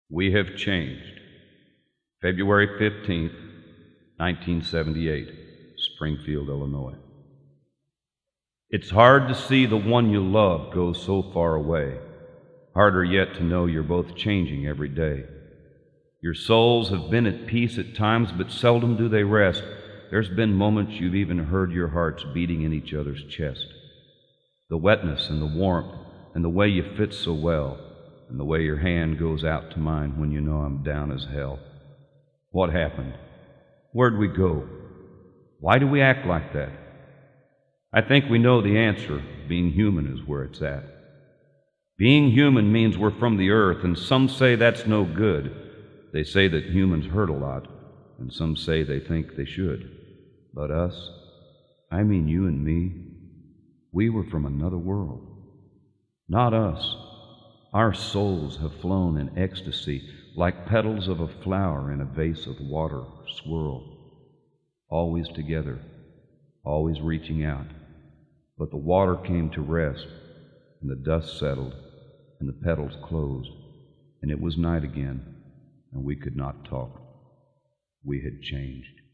We have changed. February 15th, 1978, Springfield, Illinois. It's hard to see the one you love go so far away. Harder yet to know you're both changing every day. Your souls have been at peace at times, but seldom do they rest. There's been moments you've even heard your hearts beating in each other's chest. The wetness and the warmth and the way you fit so well, and the way your hand goes out to mine when you know I'm down as hell. What happened? Where'd we go? Why do we act like that? I think we know the answer. Being human is where it's at. Being human means we're from the earth, and some say that's no good. They say that humans hurt a lot, and some say they think they should. But us, I mean you and me, we were from another world. Not us. Our souls have flown in ecstasy like petals of a flower in a vase of water swirl. Always together, always reaching out. But the water came to rest, and the dust settled, and the petals closed, and it was night again, and we could not talk. We had changed.